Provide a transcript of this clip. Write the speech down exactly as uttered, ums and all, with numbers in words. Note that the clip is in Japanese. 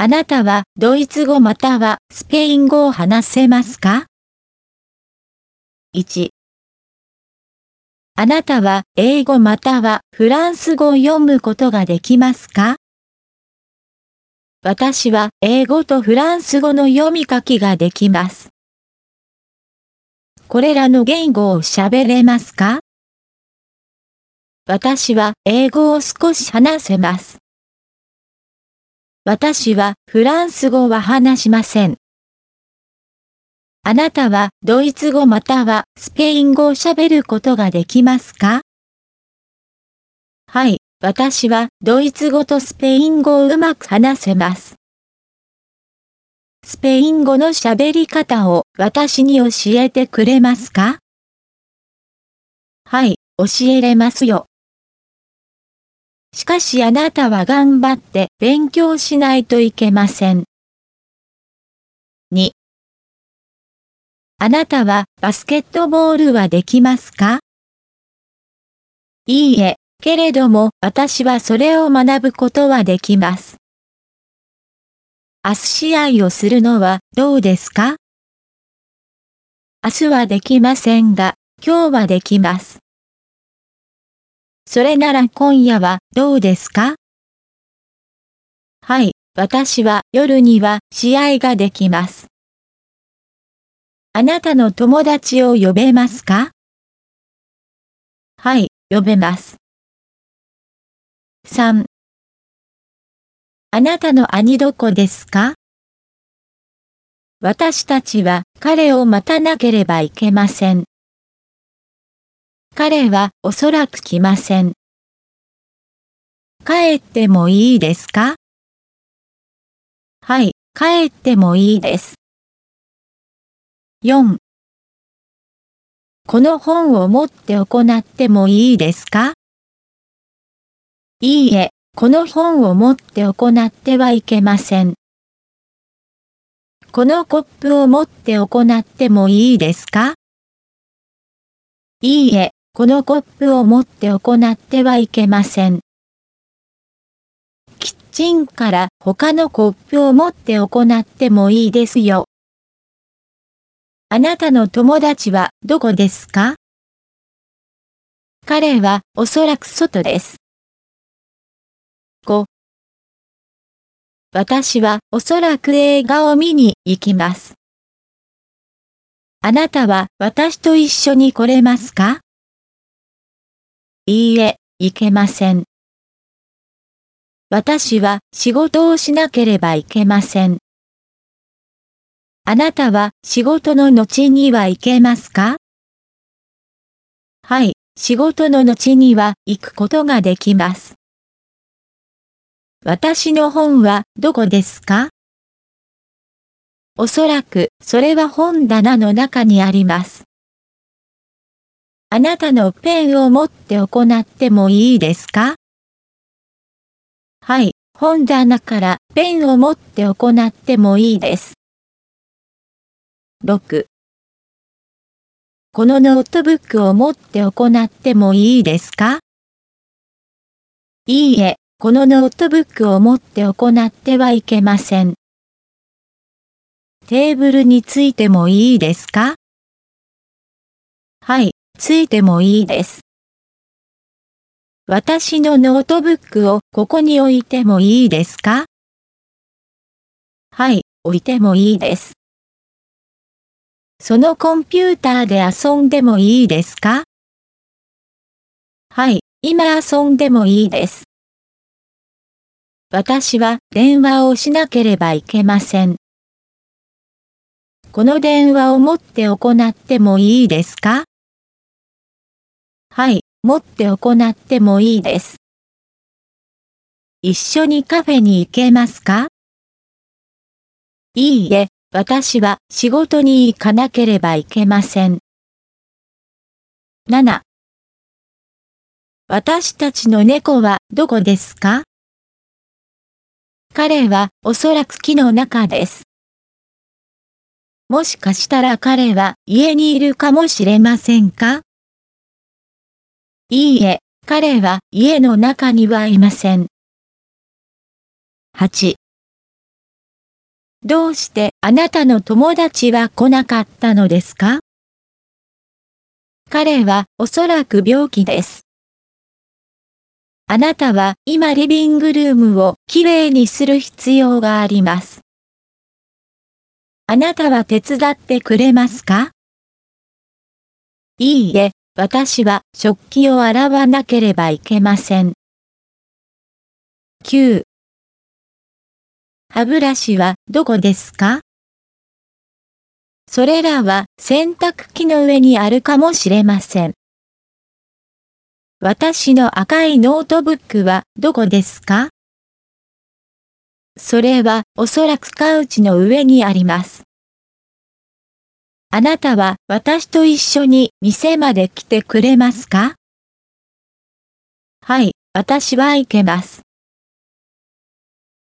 あなたはドイツ語またはスペイン語を話せますか？ いち. あなたは英語またはフランス語を読むことができますか？私は英語とフランス語の読み書きができます。これらの言語を喋れますか？私は英語を少し話せます。私はフランス語は話しません。あなたはドイツ語またはスペイン語を喋ることができますか？はい、私はドイツ語とスペイン語をうまく話せます。スペイン語の喋り方を私に教えてくれますか？はい、教えれますよ。しかしあなたは頑張って勉強しないといけません。に. あなたはバスケットボールはできますか？いいえ、けれども私はそれを学ぶことはできます。明日試合をするのはどうですか？明日はできませんが、今日はできます。それなら今夜はどうですか？はい、私は夜には試合ができます。あなたの友達を呼べますか？はい、呼べます。さん. あなたの兄どこですか？私たちは彼を待たなければいけません。彼はおそらく来ません。帰ってもいいですか？はい、帰ってもいいです。よん. この本を持って行ってもいいですか？いいえ、この本を持って行ってはいけません。このコップを持って行ってもいいですか？いいえ、このコップを持って行ってはいけません。キッチンから他のコップを持って行ってもいいですよ。あなたの友達はどこですか？彼はおそらく外です。ご. 私はおそらく映画を見に行きます。あなたは私と一緒に来れますか？いいえ、行けません。私は仕事をしなければいけません。あなたは仕事の後には行けますか？はい、仕事の後には行くことができます。私の本はどこですか？おそらくそれは本棚の中にあります。あなたのペンを持って行ってもいいですか？はい、本棚からペンを持って行ってもいいです。ろく. このノートブックを持って行ってもいいですか？いいえ、このノートブックを持って行ってはいけません。テーブルについてもいいですか？はい、ついてもいいです。私のノートブックをここに置いてもいいですか？はい、置いてもいいです。そのコンピューターで遊んでもいいですか？はい、今遊んでもいいです。私は電話をしなければいけません。この電話を持って行ってもいいですか？はい、持って行ってもいいです。一緒にカフェに行けますか？いいえ、私は仕事に行かなければいけません。なな. 私たちの猫はどこですか？彼はおそらく木の中です。もしかしたら彼は家にいるかもしれませんか？いいえ、彼は家の中にはいません。はち. どうしてあなたの友達は来なかったのですか？彼はおそらく病気です。あなたは今リビングルームをきれいにする必要があります。あなたは手伝ってくれますか？いいえ、私は食器を洗わなければいけません。きゅう歯ブラシはどこですか？それらは洗濯機の上にあるかもしれません。私の赤いノートブックはどこですか？それはおそらくカウチの上にあります。あなたは私と一緒に店まで来てくれますか？はい、私は行けます。